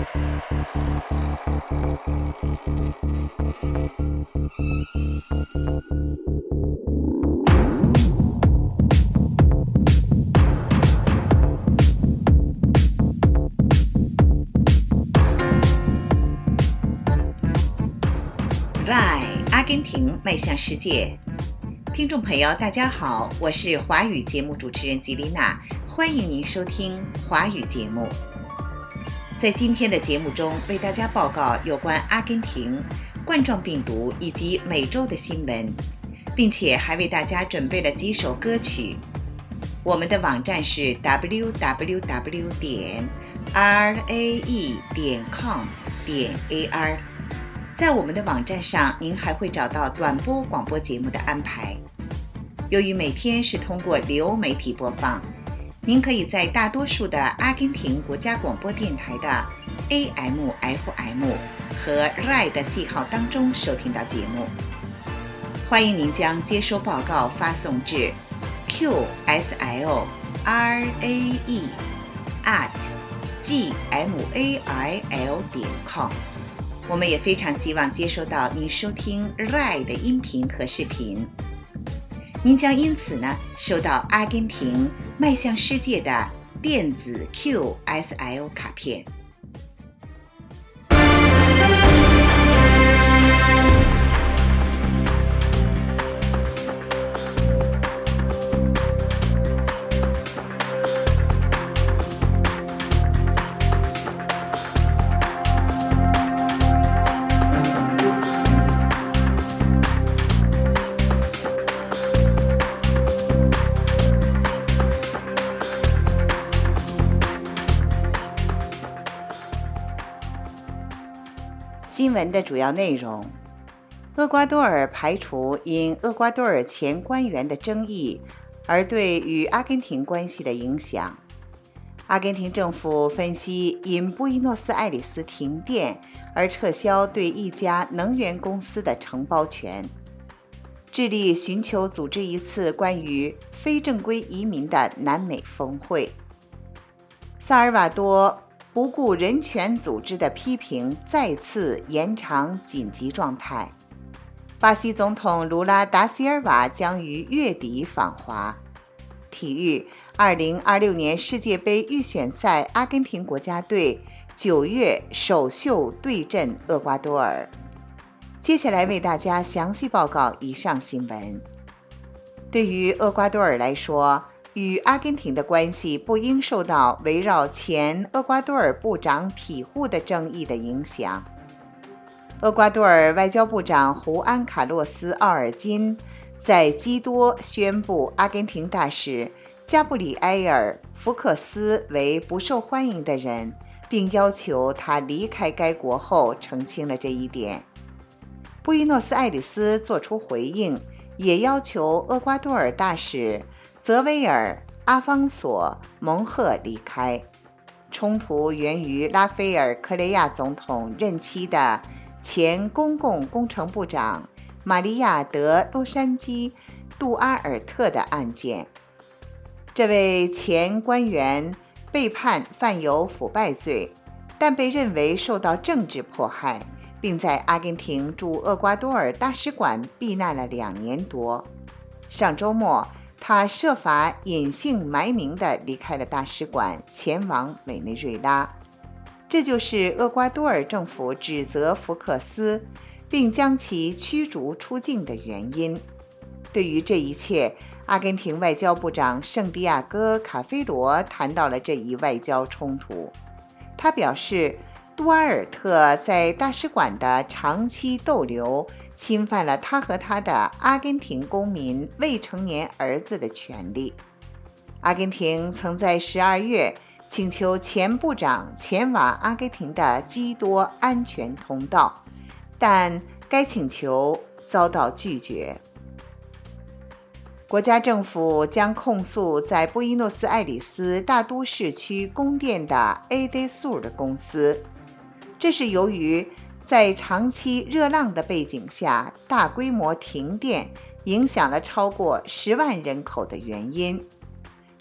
阿根廷迈向世界。听众朋友大家好，我是华语节目主持人吉丽娜，欢迎您收听华语节目。在今天的节目中，为大家报告有关阿根廷冠状病毒以及美洲的新闻，并且还为大家准备了几首歌曲。我们的网站是 www.rae.com.ar， 在我们的网站上，您还会找到短波广播节目的安排。由于每天是通过流媒体播放，您可以在大多数的阿根廷国家广播电台的 AM、FM 和 RAI 的信号当中收听到节目。欢迎您将接收报告发送至 qslrae@gmail.com。我们也非常希望接收到您收听 RAI 的音频和视频，您将因此收到阿根廷迈向世界的电子 QSL 卡片。新闻的主要内容：厄瓜多尔排除因厄瓜多尔前官员的争议而对与阿根廷关系的影响。阿根廷政府分析因布宜诺斯艾利斯停电而撤销对一家能源公司的承包权。致力寻求组织一次关于非正规移民的南美峰会。萨尔瓦多不顾人权组织的批评，再次延长紧急状态。巴西总统卢拉达西尔瓦将于月底访华。体育，2026年世界杯预选赛，阿根廷国家队9月首秀对阵厄瓜多尔。接下来为大家详细报告以上新闻。对于厄瓜多尔来说，与阿根廷的关系不应受到围绕前厄瓜多尔部长庇护的争议的影响。厄瓜多尔外交部长胡安·卡洛斯·奥尔金在基多宣布阿根廷大使加布里埃尔·福克斯为不受欢迎的人，并要求他离开该国后澄清了这一点。布宜诺斯艾利斯作出回应，也要求厄瓜多尔大使泽维尔·阿方索·蒙赫离开。冲突源于拉斐尔·克雷亚总统任期的前公共工程部长玛利亚·德·洛杉矶·杜阿尔特的案件。这位前官员被判犯有腐败罪，但被认为受到政治迫害，并在阿根廷驻厄瓜多尔大使馆避难了2年多。上周末，他设法隐姓埋名地离开了大使馆，前往委内瑞拉。这就是厄瓜多尔政府指责福克斯，并将其驱逐出境的原因。对于这一切，阿根廷外交部长圣地亚哥·卡菲罗谈到了这一外交冲突。他表示，杜阿尔特在大使馆的长期逗留侵犯了他和他的阿根廷公民未成年儿子的权利。阿根廷曾在12月请求前部长前往阿根廷的基多安全通道，但该请求遭到拒绝。国家政府将控诉在布宜诺斯艾利斯大都市区供电的 ADESUR 的公司，这是由于在长期热浪的背景下，大规模停电影响了超过10万人口的原因。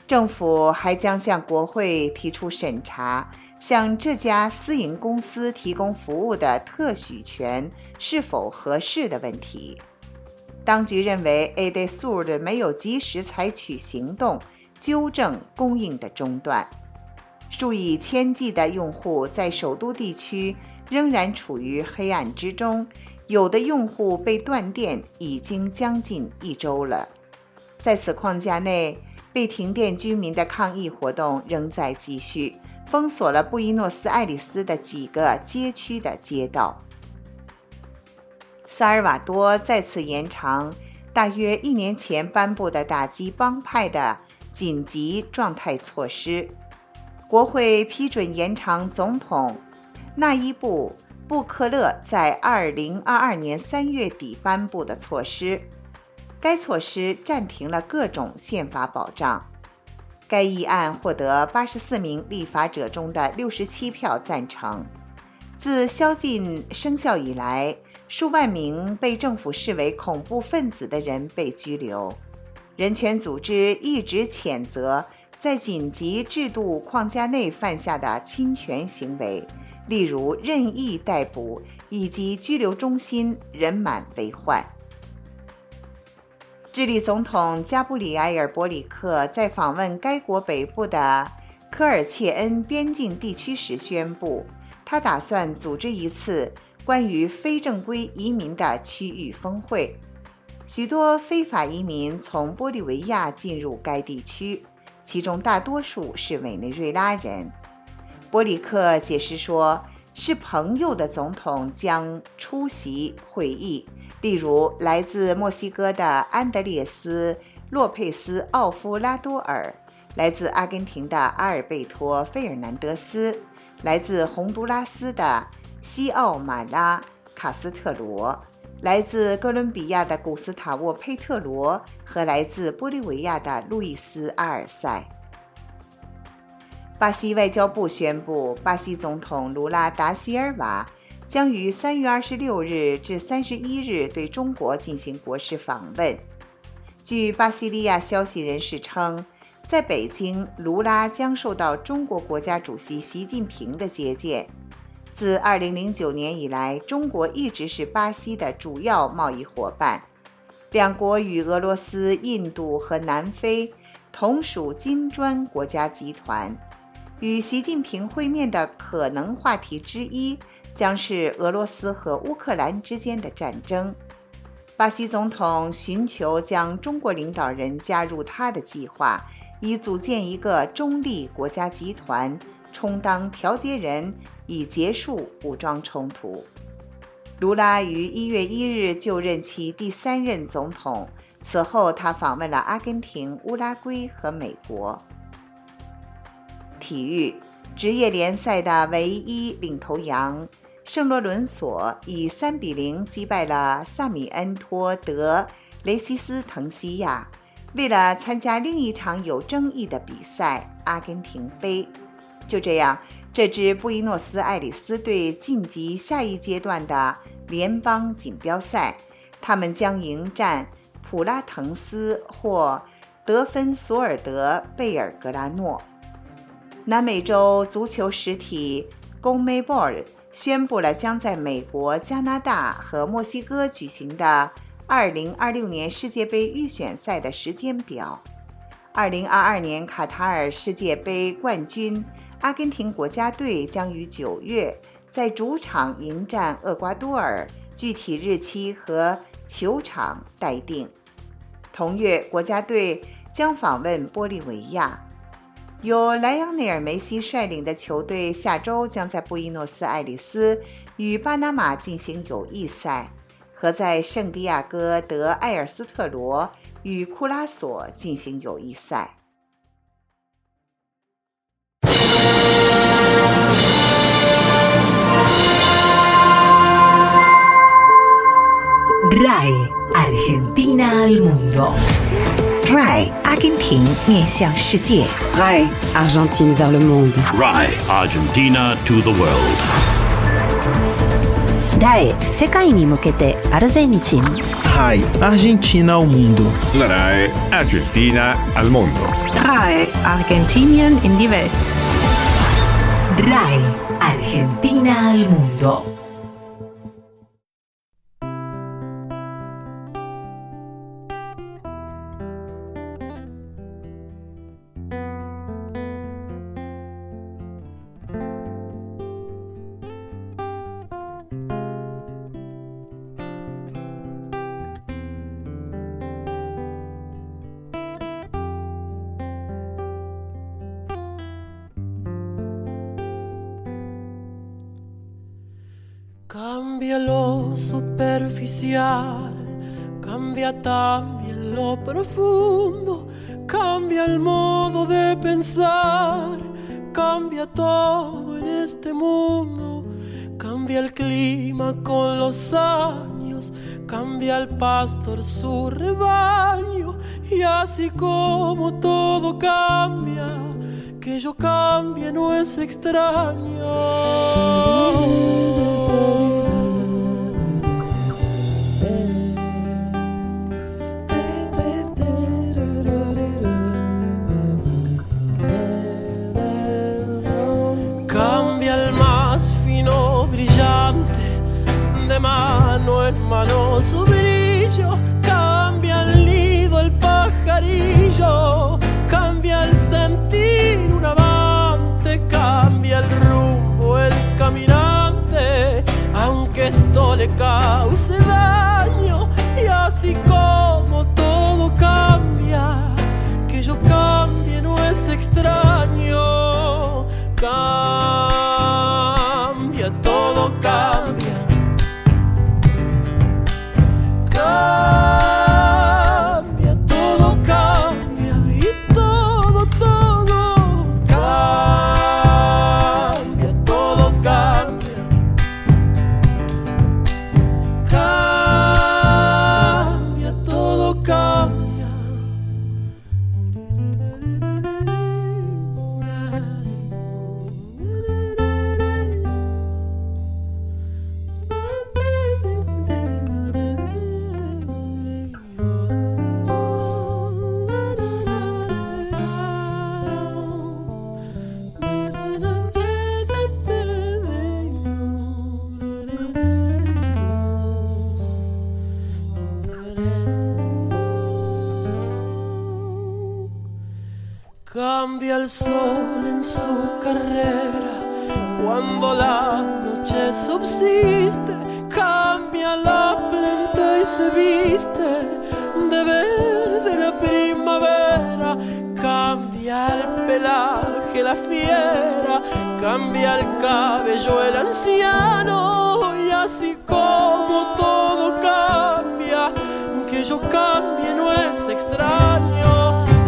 政府还将向国会提出审查向这家私营公司提供服务的特许权是否合适的问题。当局认为 Edesur 没有及时采取行动纠正供应的中断，数以千计的用户在首都地区仍然处于黑暗之中，有的用户被断电已经将近1周了。在此框架内，被停电居民的抗议活动仍在继续，封锁了布宜诺斯艾利斯的几个街区的街道。萨尔瓦多再次延长大约1年前颁布的打击帮派的紧急状态措施。国会批准延长总统纳伊布·布克勒在2022年3月底颁布的措施。该措施暂停了各种宪法保障。该议案获得84名立法者中的67票赞成。自宵禁生效以来，数万名被政府视为恐怖分子的人被拘留。人权组织一直谴责在紧急制度框架内犯下的侵权行为，例如任意逮捕以及拘留中心人满为患。智利总统加布里埃尔·伯里克在访问该国北部的科尔切恩边境地区时宣布，他打算组织一次关于非正规移民的区域峰会。许多非法移民从玻利维亚进入该地区，其中大多数是委内瑞拉人。伯里克解释说，是朋友的总统将出席会议，例如来自墨西哥的安德烈斯·洛佩斯·奥夫拉多尔，来自阿根廷的阿尔贝托·费尔南德斯，来自洪都拉斯的西奥马拉·卡斯特罗，来自哥伦比亚的古斯塔沃·佩特罗和来自玻利维亚的路易斯·阿尔塞。巴西外交部宣布，巴西总统卢拉达西尔瓦将于3月26日至31日对中国进行国事访问。据巴西利亚消息人士称，在北京，卢拉将受到中国国家主席习近平的接见。自2009年以来，中国一直是巴西的主要贸易伙伴。两国与俄罗斯、印度和南非同属金砖国家集团。与习近平会面的可能话题之一将是俄罗斯和乌克兰之间的战争。巴西总统寻求将中国领导人加入他的计划，以组建一个中立国家集团，充当调解人，以结束武装冲突。卢拉于1月1日就任其第3任总统，此后他访问了阿根廷、乌拉圭和美国。体育，职业联赛的唯一领头羊圣罗伦索以3-0击败了萨米恩托德雷西斯滕西亚，为了参加另一场有争议的比赛——阿根廷杯。就这样，这支布宜诺斯艾利斯队晋级下一阶段的联邦锦标赛，他们将迎战普拉滕斯或德芬索尔德贝尔格拉诺。南美洲足球实体 CONMEBOL 宣布了将在美国、加拿大和墨西哥举行的2026年世界杯预选赛的时间表。2022年卡塔尔世界杯冠军阿根廷国家队将于9月在主场迎战厄瓜多尔，具体日期和球场待定。同月，国家队将访问玻利维亚。由莱昂内尔·梅西率领的球队下周将在布宜诺斯艾利斯与巴拿马进行友谊赛，和在圣地亚哥德埃尔斯特罗与库拉索进行友谊赛。 RAI Argentina al mundo。RAI 阿根廷面向世界。 RAI Argentine vers le monde。 RAI Argentina to the world。 RAI 世界に向けてアルゼンチン。 RAI Argentina al mundo. La RAI Argentina al mundo. RAI Argentinien in die Welt. RAI Argentina al mundo. Cambia lo superficial, cambia también lo profundo, cambia el modo de pensar, cambia todo en este mundo, cambia el clima con los años, cambia el pastor su rebaño, y así como todo cambia, que yo cambie no es extraño. De mano en mano su brillo, cambia el nido el pajarillo, cambia el sentir un amante, cambia el rumbo el caminante, aunque esto le cause daño, y así como todo cambia, que yo cambie no es extraño. Cambia, todo cambia. Cambia, todo cambia, y todo cambia, todo cambia. Cambia, todo cambia. Cambia el sol en su carrera cuando la noche subsiste, cambia la planta y se viste de verde la primavera, cambia el pelaje la fiera, cambia el cabello el anciano, y así como todo cambia, que yo cambie no es extraño.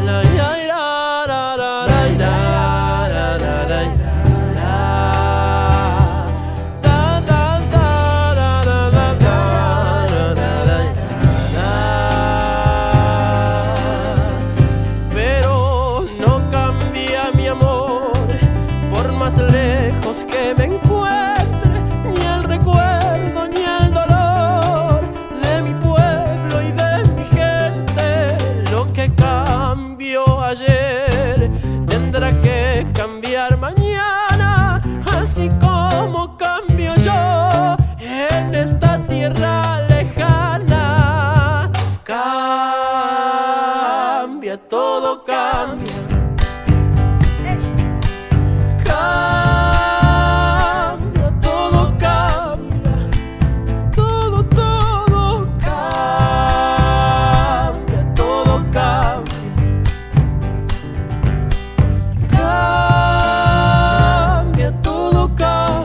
Lejos que me encuentre, ni el recuerdo ni el dolor de mi pueblo y de mi gente. Lo que cambió ayer tendrá que cambiar mañana, así como cambio yo en esta tierra lejana. Cambia, todo cambia. Cambia, todo cambia.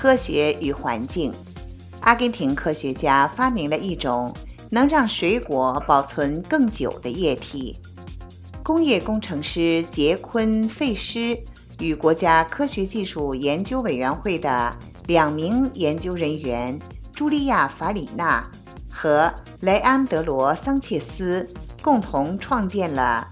科学与环境。阿根廷科学家发明了一种能让水果保存更久的液体。工业工程师杰昆·费施与国家科学技术研究委员会的2名研究人员茱莉亚·法里纳和莱安德罗·桑切斯共同创建了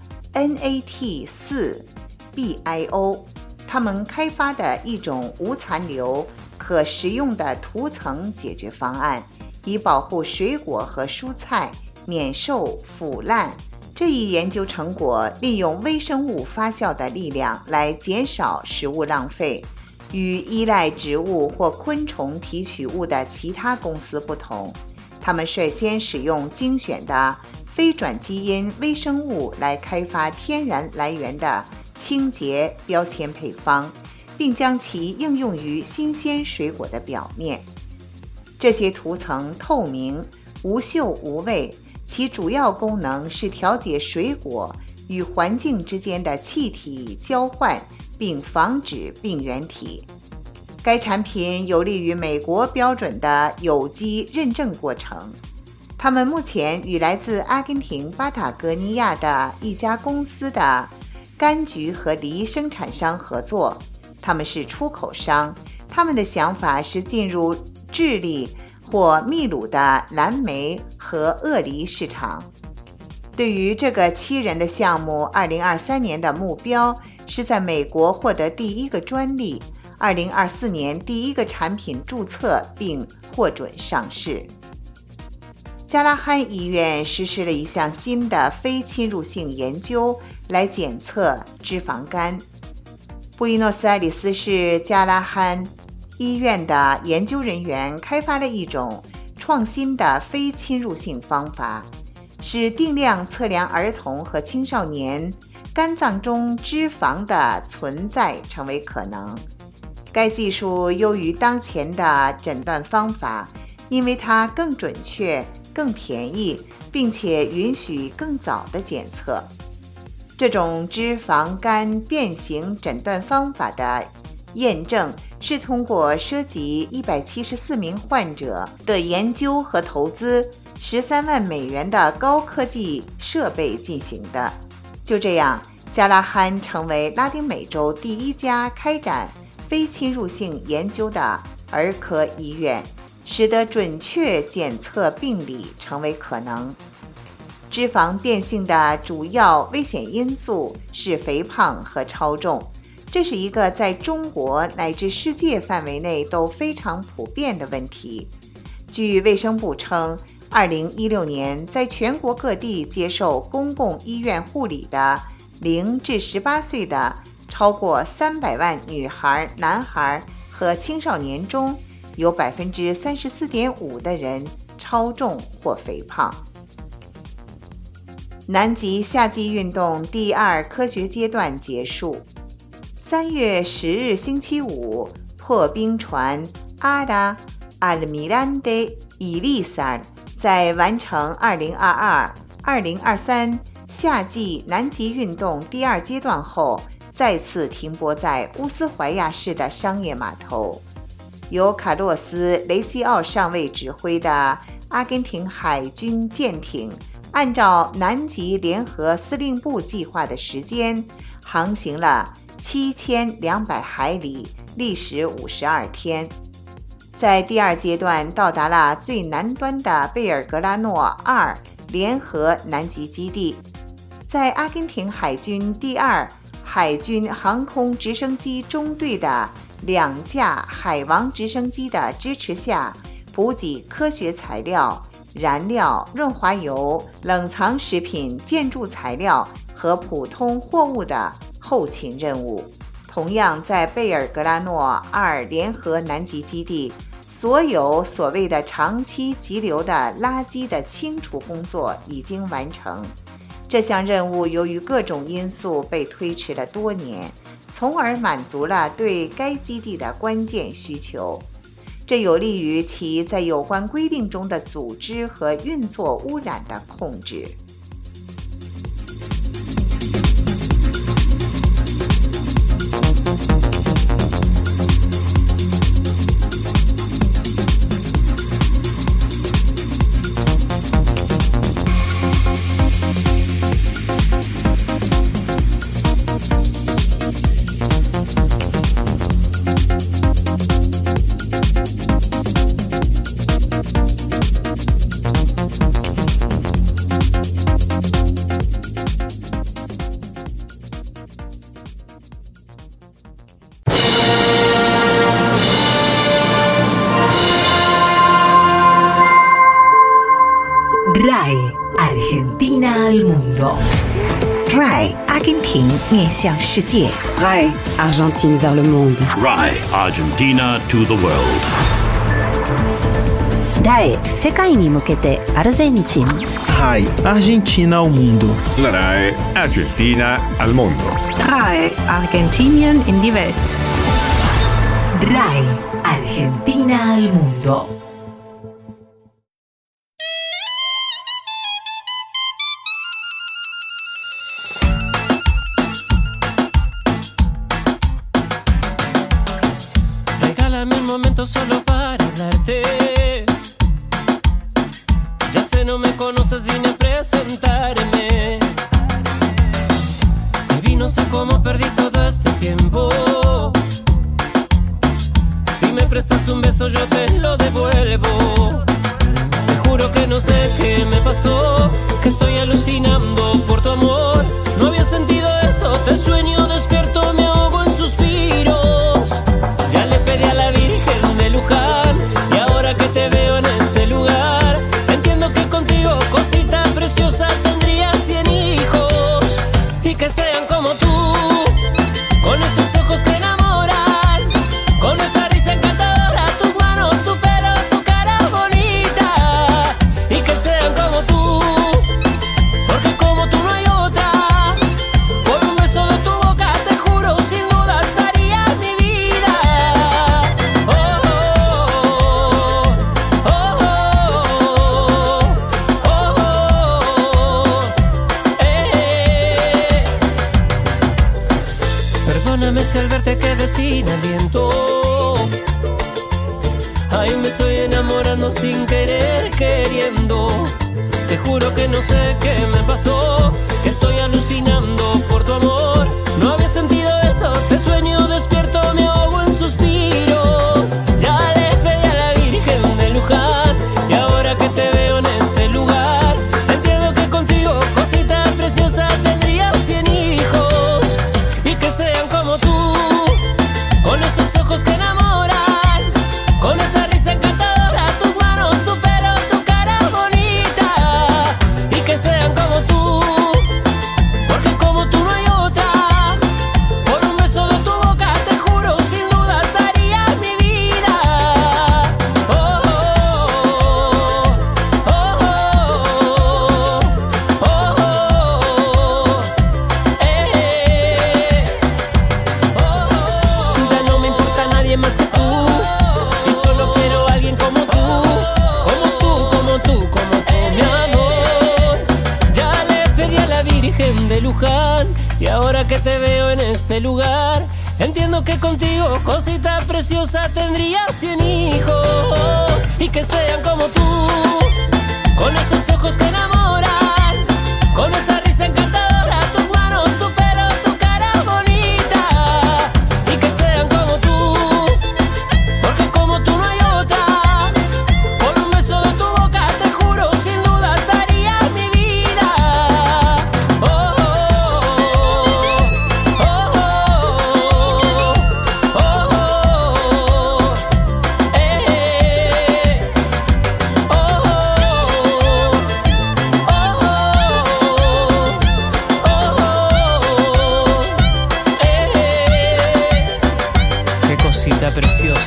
NAT4-BIO， 他们开发的一种无残留、可食用的涂层解决方案，以保护水果和蔬菜免受腐烂。这一研究成果利用微生物发酵的力量来减少食物浪费，与依赖植物或昆虫提取物的其他公司不同。他们率先使用精选的非转基因微生物来开发天然来源的清洁标签配方，并将其应用于新鲜水果的表面。这些涂层透明、无嗅无味，其主要功能是调节水果与环境之间的气体交换，并防止病原体。该产品有利于美国标准的有机认证过程。他们目前与来自阿根廷巴塔哥尼亚的一家公司的柑橘和梨生产商合作，他们是出口商。他们的想法是进入智利或秘鲁的蓝莓和鳄梨市场。对于这个7人的项目，2023年的目标是在美国获得第1个专利，2024年第1个产品注册并获准上市。加拉罕医院实施了一项新的非侵入性研究来检测脂肪肝。布宜诺斯艾利斯市加拉罕医院的研究人员开发了一种创新的非侵入性方法，使定量测量儿童和青少年肝脏中脂肪的存在成为可能。该技术优于当前的诊断方法，因为它更准确、更便宜，并且允许更早的检测。这种脂肪肝变形诊断方法的验证是通过涉及174名患者的研究和投资13万美元的高科技设备进行的。就这样，加拉罕成为拉丁美洲第1家开展非侵入性研究的儿科医院，使得准确检测病理成为可能。脂肪变性的主要危险因素是肥胖和超重，这是一个在中国乃至世界范围内都非常普遍的问题。据卫生部称，2016年在全国各地接受公共医院护理的0至18岁的超过300万女孩、男孩和青少年中，有 34.5% 的人超重或肥胖。南极夏季运动第2科学阶段结束。3月10日星期五，破冰船阿拉阿尔米兰德伊利萨在完成2022-2023夏季南极运动第2阶段后，再次停泊在乌斯怀亚市的商业码头。由卡洛斯·雷西奥上尉指挥的阿根廷海军舰艇，按照南极联合司令部计划的时间，航行了7200海里，历时52天。在第2阶段到达了最南端的贝尔格拉诺2联合南极基地。在阿根廷海军第2海军航空直升机中队的2架海王直升机的支持下，补给科学材料、燃料、润滑油、冷藏食品、建筑材料和普通货物的后勤任务。同样，在贝尔格拉诺2联合南极基地，所有所谓的长期急流的垃圾的清除工作已经完成。这项任务由于各种因素被推迟了多年，从而满足了对该基地的关键需求。这有利于其在有关规定中的组织和运作污染的控制。 Argentina al mundo. RAI 阿根廷面向世界。 RAI Argentine vers le monde. RAI Argentina to the world. RAI 世界に向けてアルゼンチン。 RAI Argentina ao mundo. La RAI Argentina al mundo. RAI Argentinien in die Welt. RAI Argentina al mundo. Regálame un momento solo para hablarte. Ya sé, no me conoces, vine a presentarme. Y vi, no sé cómo perdí todo este tiempo. Si me prestas un beso yo te lo devuelvo. Te juro que no sé qué me pasó, que estoy alucinando por tu amor. No había sentido esto, te sueño despierto, me ahogo en suspiros. Ya le pedí a la Virgen de Luján, y ahora que te veo en este lugar, entiendo que contigo, cosita preciosa, tendría 100 hijos. Y que sean como tú, con esos ojos que enamoran, con esa risa encantadora, tus manos, tu pelo, tu cara bonita. Y que sean como tú, porque como tú no hay otra. Por un beso de tu boca, te juro, sin duda daría mi vida. Oh, oh, oh, oh, oh, oh, Perdóname si al verte quedé sin aliento. Ay, me estoy enamorando sin querer, queriendo. Te juro que no sé qué me pasó, que estoy alucinando por tu amor. No había sentido esto, te sueño despierto, me ahogo en suspiros. Ya le pedí a la Virgen de Luján, y ahora que te veo en este lugar, entiendo que contigo, cosita preciosa, tendría 100 hijos. Y que sean como tú, con esos ojos que enamoran, con esa risa encantadora, tus manos, tu pelo, tu cara bonita. Y que sean como tú, porque como tú no hay otra. Por un beso de tu boca, te juro, sin duda daría mi vida. Oh, oh, oh, oh, oh, Ya no me importa nadie más que tú, y solo quiero a alguien como tú, como tú, como tú, como tú, mi amor. Ya le pedí a la Virgen de Luján, y ahora que te veo en este lugar, entiendo que contigo, cosita preciosa, tendría 100 hijos. Y que sean como tú, con esos ojos que enamoran, con esa risa encantadora, tus manos, tu pelo, tu cara bonita. Y que sean como tú, porque como tú no hay otra. Por un beso de tu boca, te juro, sin duda daría mi vida. Oh, oh, oh, oh, oh, oh, Qué cosita preciosa.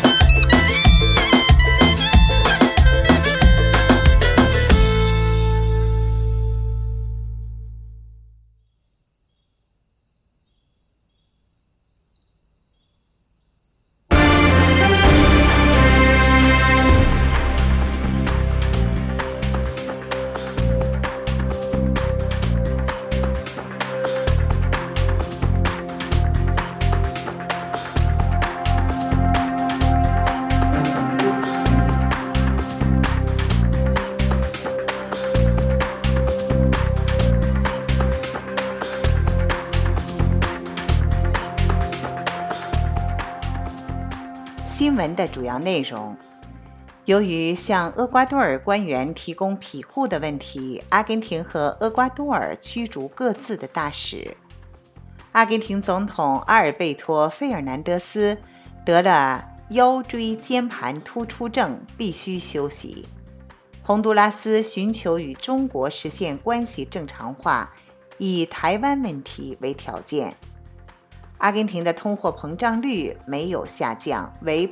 新闻的主要内容。由于向厄瓜多尔官员提供庇护的问题，阿根廷和厄瓜多尔驱逐各自的大使。阿根廷总统阿尔贝托·费尔南德斯得了腰椎间盘突出症，必须休息。 洪都拉斯寻求与中国实现关系正常化，以台湾问题为条件。阿根廷的通货膨胀率没有下降，为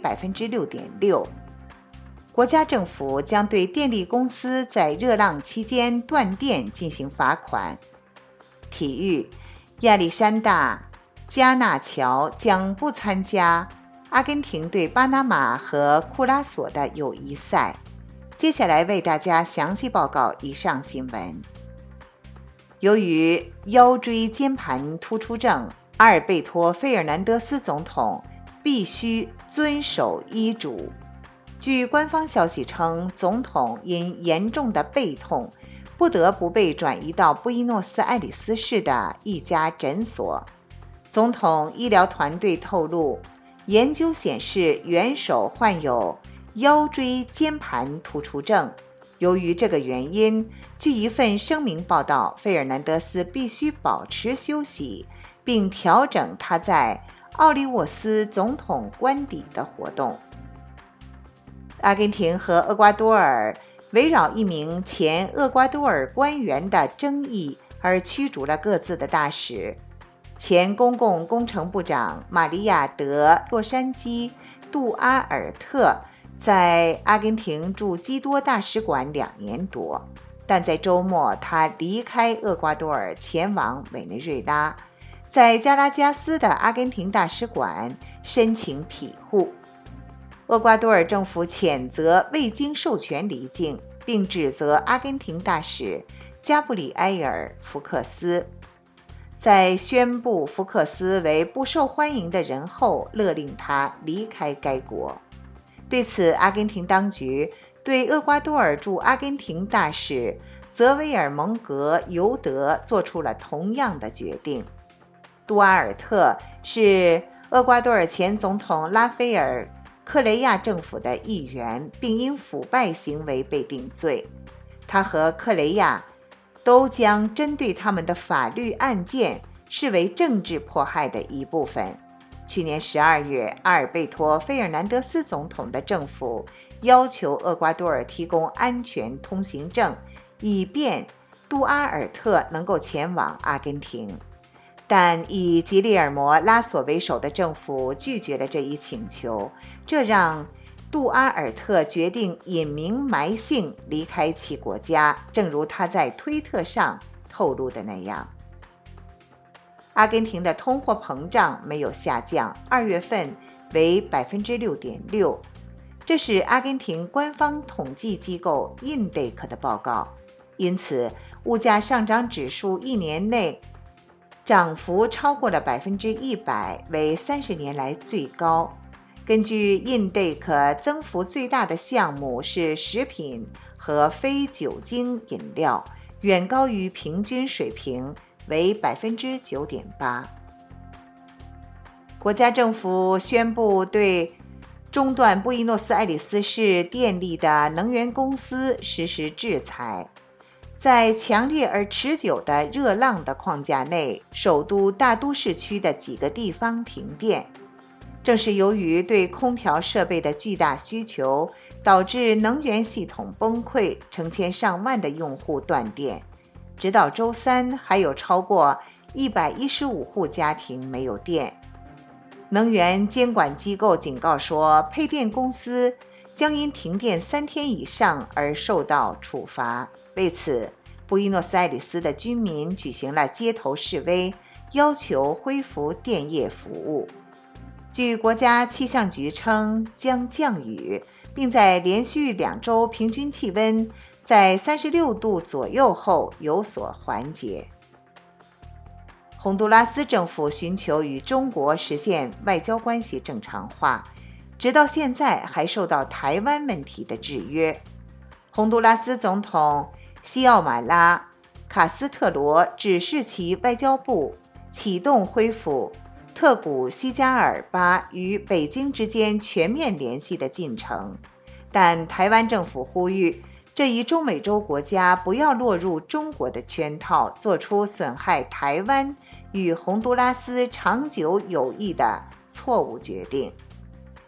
6.6%。国家政府将对电力公司在热浪期间断电进行罚款。体育，亚历山大·加纳乔将不参加阿根廷对巴拿马和库拉索的友谊赛。接下来为大家详细报告以上新闻。由于腰椎间盘突出症，阿尔贝托·费尔南德斯总统必须遵守医嘱。据官方消息称，总统因严重的背痛，不得不被转移到布宜诺斯艾利斯市的一家诊所。总统医疗团队透露，研究显示元首患有腰椎间盘突出症。由于这个原因，据一份声明报道，费尔南德斯必须保持休息，并调整他在奥利沃斯总统官邸的活动。阿根廷和厄瓜多尔围绕一名前厄瓜多尔官员的争议而驱逐了各自的大使。前公共工程部长玛利亚·德洛杉矶·杜阿尔特在阿根廷驻基多大使馆2年多，但在周末他离开厄瓜多尔前往委内瑞拉，在加拉加斯的阿根廷大使馆申请庇护。厄瓜多尔政府谴责未经授权离境，并指责阿根廷大使加布里埃尔·福克斯。在宣布福克斯为不受欢迎的人后，勒令他离开该国。对此，阿根廷当局对厄瓜多尔驻阿根廷大使泽维尔蒙格尤德做出了同样的决定。杜阿尔特是厄瓜多尔前总统拉斐尔·克雷亚政府的一员，并因腐败行为被定罪。他和克雷亚都将针对他们的法律案件视为政治迫害的一部分。去年12月，阿尔贝托·费尔南德斯总统的政府要求厄瓜多尔提供安全通行证，以便杜阿尔特能够前往阿根廷。但以吉列尔摩·拉索为首的政府拒绝了这一请求，这让杜阿尔特决定隐名埋姓离开其国家，正如他在推特上透露的那样。阿根廷的通货膨胀没有下降，2月份为 6.6%， 这是阿根廷官方统计机构 INDEC 的报告。因此，物价上涨指数1年内涨幅超过了 100%， 为30年来最高。根据 INDEC， 增幅最大的项目是食品和非酒精饮料，远高于平均水平，为 9.8%。 国家政府宣布对中断布宜诺斯艾利斯市电力的能源公司实施制裁。在强烈而持久的热浪的框架内，首都大都市区的几个地方停电。正是由于对空调设备的巨大需求，导致能源系统崩溃，成千上万的用户断电。直到周三，还有超过115户家庭没有电。能源监管机构警告说，配电公司将因停电3天以上而受到处罚。为此，布宜诺斯艾利斯的居民举行了街头示威，要求恢复电业服务。据国家气象局称，将降雨，并在连续2周平均气温在36度左右后有所缓解。洪都拉斯政府寻求与中国实现外交关系正常化，直到现在还受到台湾问题的制约。洪都拉斯总统西奥马拉·卡斯特罗指示其外交部启动恢复特古西加尔巴与北京之间全面联系的进程，但台湾政府呼吁这一中美洲国家不要落入中国的圈套，做出损害台湾与洪都拉斯长久友谊的错误决定。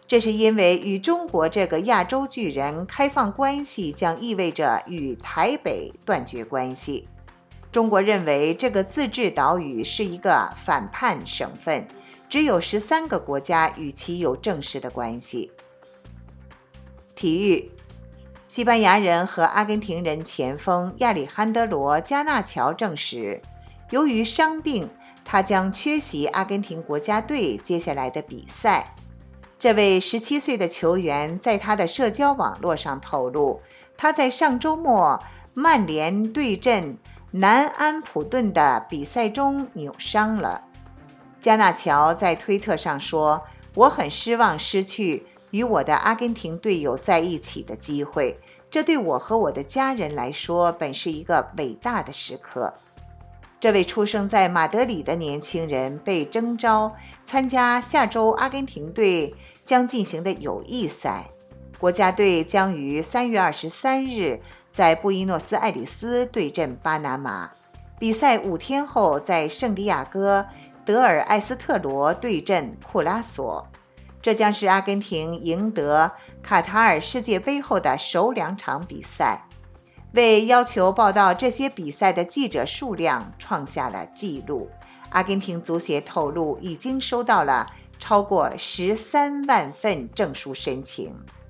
这是因为与中国这个亚洲巨人开放关系将意味着与台北断绝关系。中国认为这个自治岛屿是一个反叛省份，只有13个国家与其有正式的关系。体育，西班牙人和阿根廷人前锋亚里罕德罗·加纳乔证实，由于伤病，他将缺席阿根廷国家队接下来的比赛。这位17岁的球员在他的社交网络上透露，他在上周末曼联对阵南安普顿的比赛中扭伤了。加纳乔在推特上说：“我很失望失去与我的阿根廷队友在一起的机会，这对我和我的家人来说本是一个伟大的时刻。”这位出生在马德里的年轻人被征召参加下周阿根廷队将进行的友谊赛。国家队将于3月23日在布宜诺斯艾利斯对阵巴拿马，比赛5天后在圣地亚哥德尔埃斯特罗对阵库拉索。这将是阿根廷赢得卡塔尔世界杯后的首2场比赛，为要求报道这些比赛的记者数量创下了纪录。阿根廷足协透露，已经收到了超过13万份证书申请。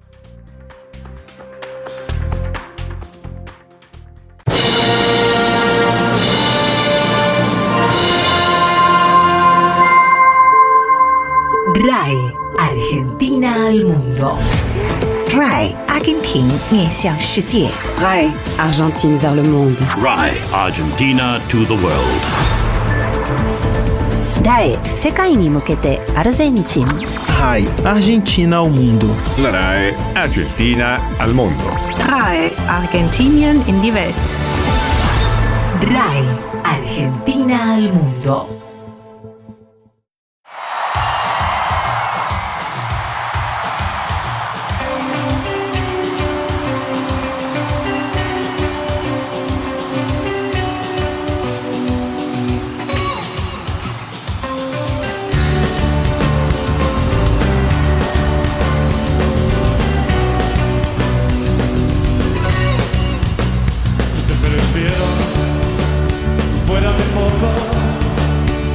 RAI Argentina al mundo. RAI 阿根廷面向世界。 RAI Argentine vers le monde. RAI Argentina to the world. RAI 世界に向けてアルゼンチン。 RAI Argentina ao mundo. La RAI Argentina al mondo. RAI Argentinien in die Welt. RAI Argentina al mundo. Fuera de foco,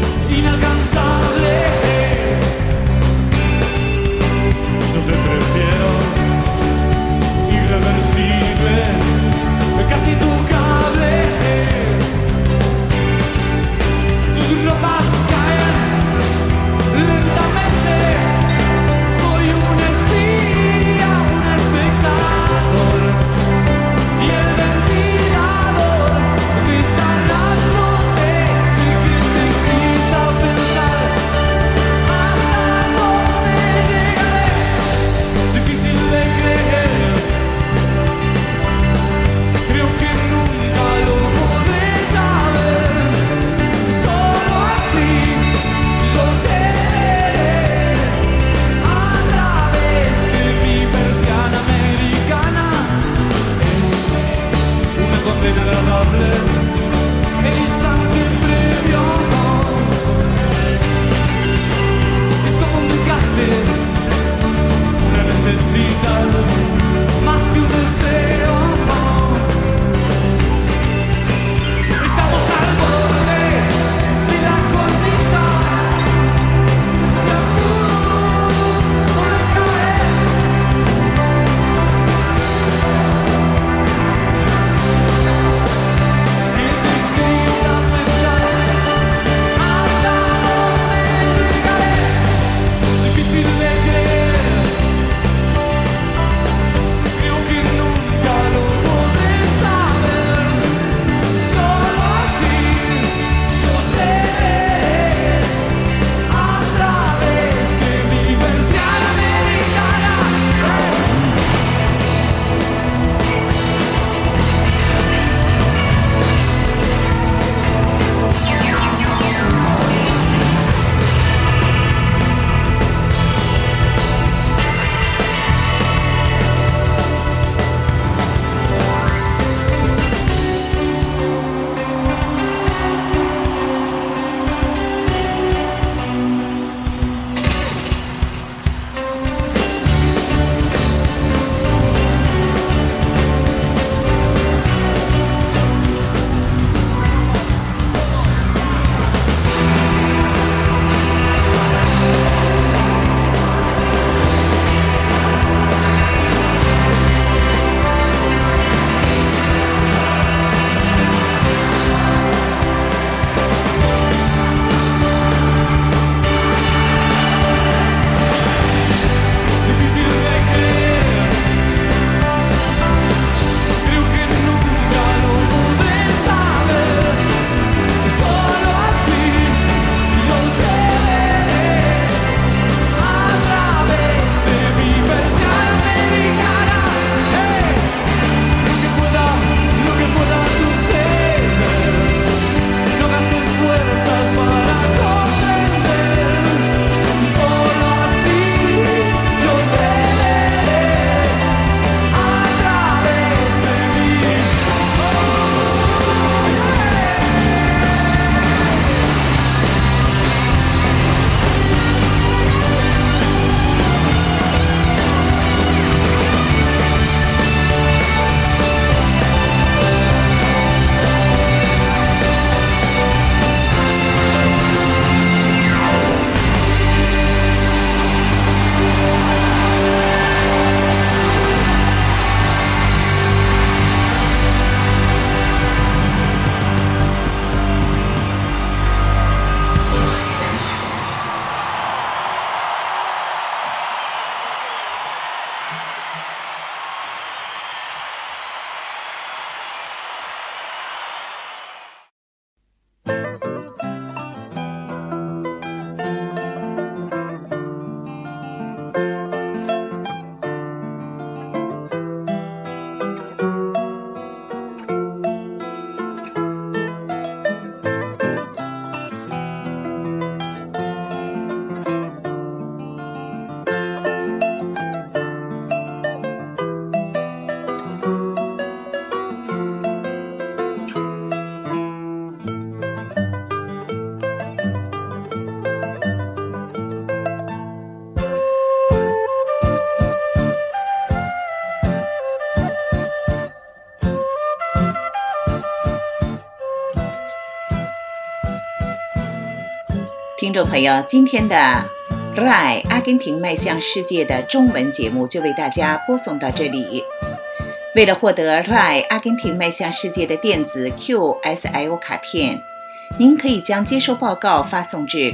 听众朋友，今天的 RAI 阿根廷迈向世界的中文节目就为大家播送到这里。为了获得 RAI 阿根廷迈向世界的电子 QSIO 卡片，您可以将接收报告发送至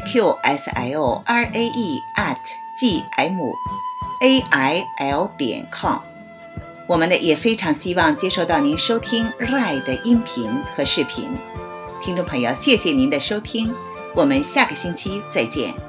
qsio.rae@gmail.com。我们也非常希望接收到您收听 RAI 的音频和视频。听众朋友，谢谢您的收听，我们下个星期再见。